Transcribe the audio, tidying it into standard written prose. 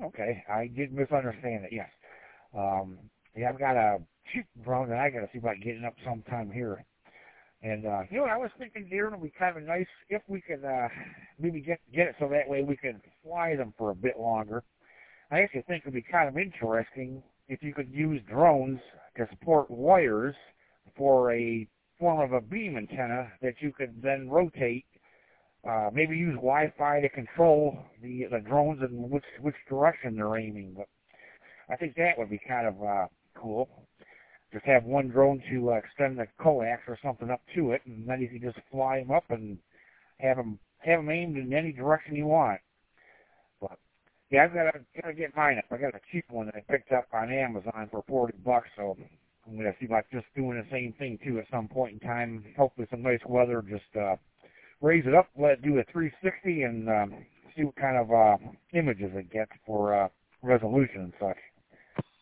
Okay, I did misunderstand it. Yes. Yeah, I've got a cheap drone that I got to see about getting up sometime here. And you know, I was thinking, deer, it would be kind of nice if we could maybe get it so that way we can fly them for a bit longer. I actually think it would be kind of interesting if you could use drones to support wires for a form of a beam antenna that you could then rotate. Maybe use Wi-Fi to control the drones and which direction they're aiming. But I think that would be kind of cool. Just have one drone to extend the coax or something up to it, and then you can just fly them up and have them aimed in any direction you want. But yeah, I've gotta get mine up. I got a cheap one that I picked up on Amazon for $40, so I'm gonna see about just doing the same thing too at some point in time. Hopefully some nice weather, just raise it up, let it do a 360, and see what kind of images it gets for resolution and such.